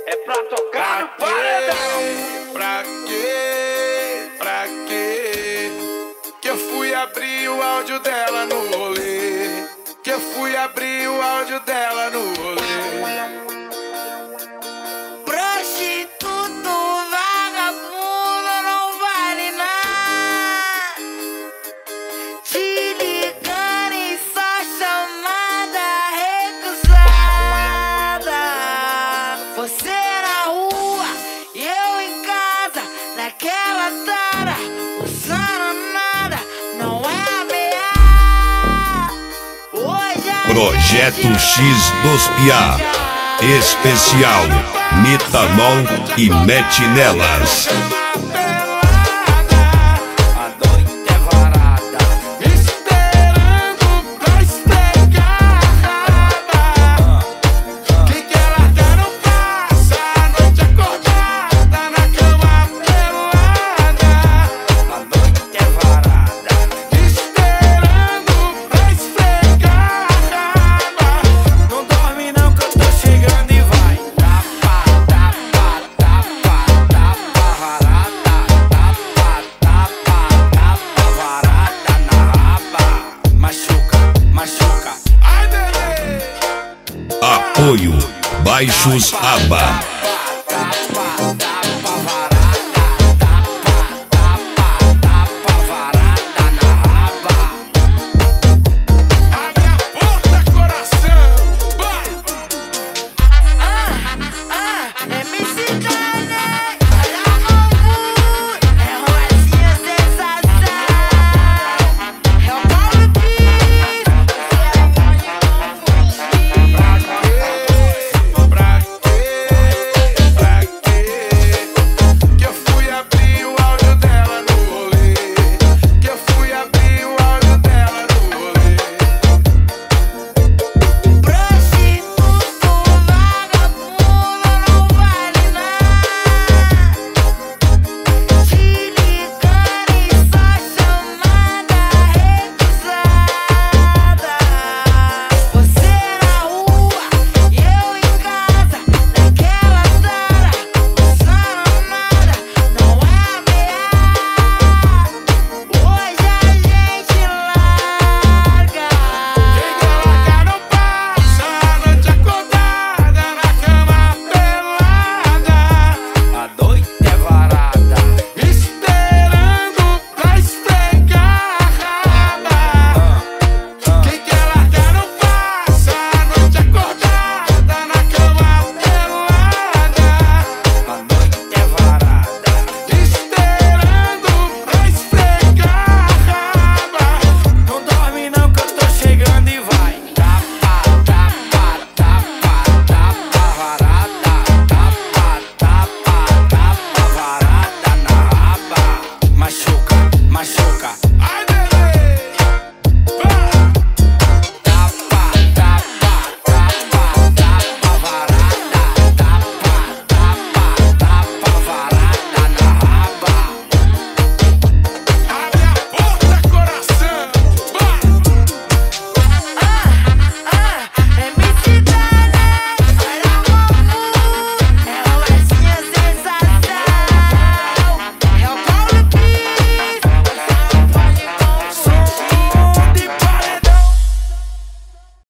É pra tocar no paredão. Pra quê? Pra quê? Que eu fui abrir o áudio dela no rolê. Que eu fui abrir o áudio dela no rolê. Prostituto, vagabundo, não vale nada. Te ligando em só chamada recusada. Você na rua e eu em casa, naquela tara, usando nada, não é ameaça. Hoje a Projeto X dos Piá. Especial Metanol e Mete Nelas. A noite é varada, Esperando pra esfregar. Quem quer largar não passa a noite acordada na cama pelada. a noite é varada. Esperando pra esfregar. Não dorme não que eu tô chegando e vai. Tapa, tapa, tapa, tapa, varada. Tapa, tapa, tapa, varada na raba. Machuca, machuca. Ai, bebê. Apoio Baixos Aba.